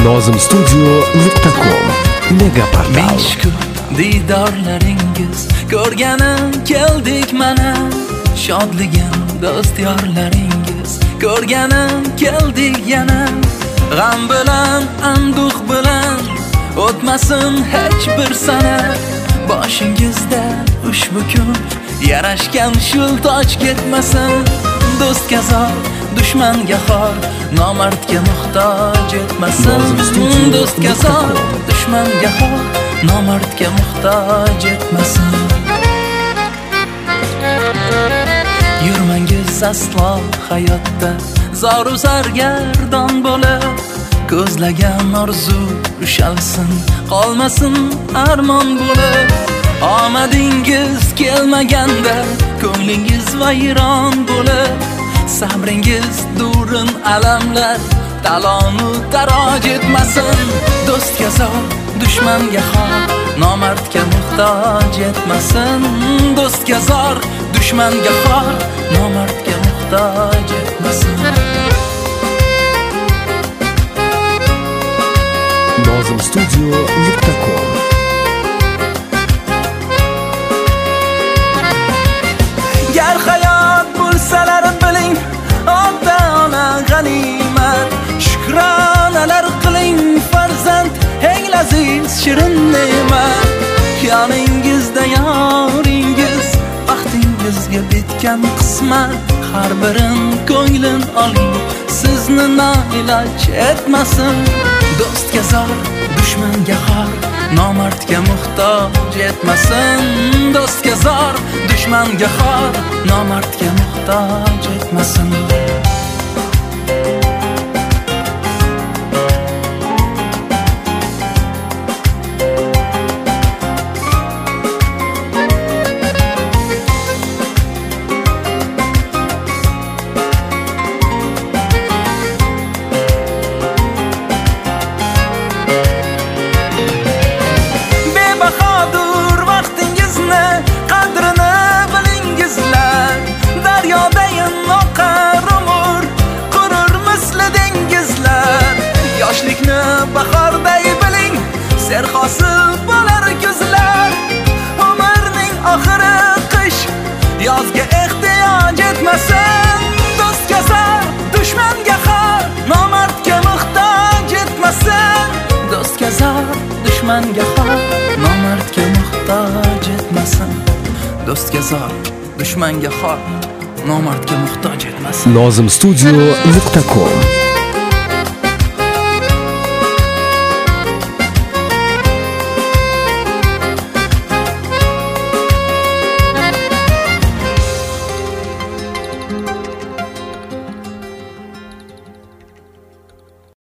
nozimstudio.com mega portal. Ming shukr diydorlaringiz, ko'rganim keldik mana. Shodligim do'st yorlaringiz, ko'rganim keldik yana. G'am bilan, anduh bilan o'tmasin hech bir sana. Boshingizda ushbu kun yarashgan shul toj ketmasin. Do'stga zor, dushmanga xor, nomardga muhtoj etmasin. Do'stga zor, dushmanga xor, nomardga muhtoj etmasin. Yurmangiz aslo hayotda zoru sargardon bo'lib, ko'zlagan orzu ushalsin, qolmasin armon bo'lib. Omadingiz kelmaganda ko'nglingiz vayron bo'lib, sabringiz durin alamlar talonu taroj etmasin. Do'stga zor, dushmanga xor, nomardga muhtoj etmasin. Do'stga zor, dushmanga xor, nomardga muhtoj etmasin. nozimstudio.com Gar hayot bo'lsalar biling, ota-ona g'animat. Shukronalar qiling farzand, eng laziz shirin ne'mat. Yoningizda yoringiz, baxtingizga bitgan qismat. Har birin ko'nglin oling, sizni noiloj etmasin. Do'stga zor, dushmanga xor, nomardga muhtoj etmasin. Do'stga zor, dushmanga xor, nomardga muhtoj etmasin. Bebahodir vaqtingizni qadrini bilingizlar. Daryodayin oqar umr, qurur misli dengizlar. Yoshlikni bahorday biling, serhosil bo'lar kuzlar. Umrning oxiri qish, yozga ehtiyoj etmasin. Do'stga zor, dushmanga xor, nomardga muhtoj etmasin. Do'stga zor, dushmanga xor, nomardga muhtoj etmasin. Do'stga zor, dushmanga xor, nomardga muhtoj etmasin. nozimstudio.com